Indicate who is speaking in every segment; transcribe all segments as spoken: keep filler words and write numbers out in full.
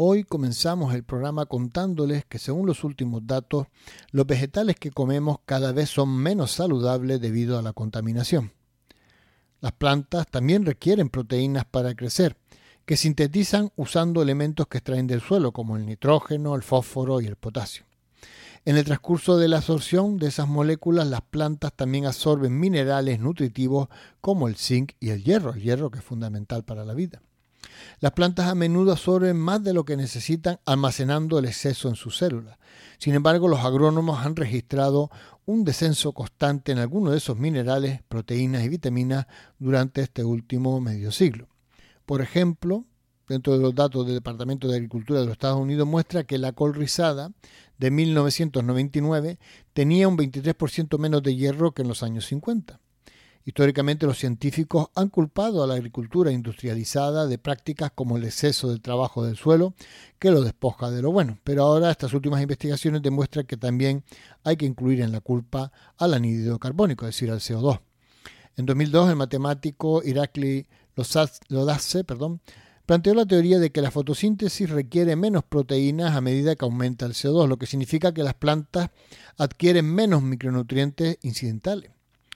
Speaker 1: Hoy comenzamos el programa contándoles que según los últimos datos, los vegetales que comemos cada vez son menos saludables debido a la contaminación. Las plantas también requieren proteínas para crecer, que sintetizan usando elementos que extraen del suelo como el nitrógeno, el fósforo y el potasio. En el transcurso de la absorción de esas moléculas, las plantas también absorben minerales nutritivos como el zinc y el hierro, el hierro que es fundamental para la vida. Las plantas a menudo absorben más de lo que necesitan, almacenando el exceso en sus células. Sin embargo, los agrónomos han registrado un descenso constante en algunos de esos minerales, proteínas y vitaminas durante este último medio siglo. Por ejemplo, dentro de los datos del Departamento de Agricultura de los Estados Unidos muestra que la col rizada de mil novecientos noventa y nueve tenía un veintitrés por ciento menos de hierro que en los años cincuenta. Históricamente los científicos han culpado a la agricultura industrializada de prácticas como el exceso del trabajo del suelo que lo despoja de lo bueno, pero ahora estas últimas investigaciones demuestran que también hay que incluir en la culpa al anhídrido carbónico, es decir, al C O dos. En dos mil dos el matemático Irakli Lodazze, perdón, planteó la teoría de que la fotosíntesis requiere menos proteínas a medida que aumenta el C O dos, lo que significa que las plantas adquieren menos micronutrientes incidentales.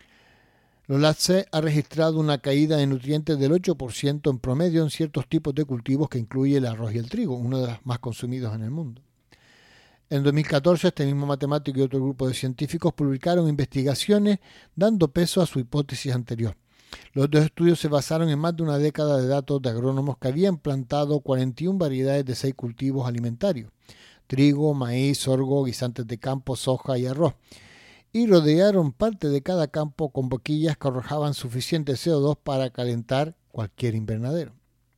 Speaker 1: Lodazze ha registrado una caída de nutrientes del ocho por ciento en promedio en ciertos tipos de cultivos que incluye el arroz y el trigo, uno de los más consumidos en el mundo. En dos mil catorce, este mismo matemático y otro grupo de científicos publicaron investigaciones dando peso a su hipótesis anterior. Los dos estudios se basaron en más de una década de datos de agrónomos que habían plantado cuarenta y una variedades de seis cultivos alimentarios: trigo, maíz, sorgo, guisantes de campo, soja y arroz, y rodearon parte de cada campo con boquillas que arrojaban suficiente C O dos para calentar cualquier invernadero.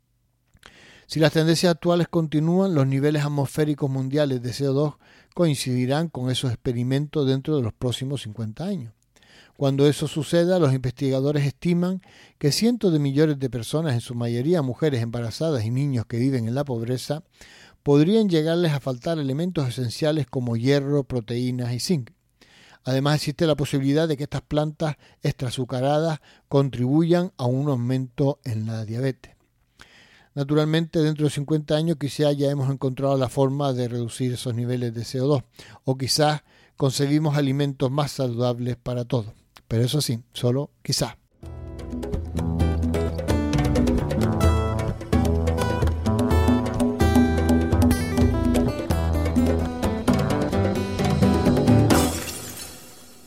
Speaker 1: Si las tendencias actuales continúan, los niveles atmosféricos mundiales de C O dos coincidirán con esos experimentos dentro de los próximos cincuenta años. Cuando eso suceda, los investigadores estiman que cientos de millones de personas, en su mayoría mujeres embarazadas y niños que viven en la pobreza, podrían llegarles a faltar elementos esenciales como hierro, proteínas y zinc. Además, existe la posibilidad de que estas plantas extraazucaradas contribuyan a un aumento en la diabetes. Naturalmente, dentro de cincuenta años quizás ya hemos encontrado la forma de reducir esos niveles de C O dos, o quizás concebimos alimentos más saludables para todos. Pero eso sí, solo quizás.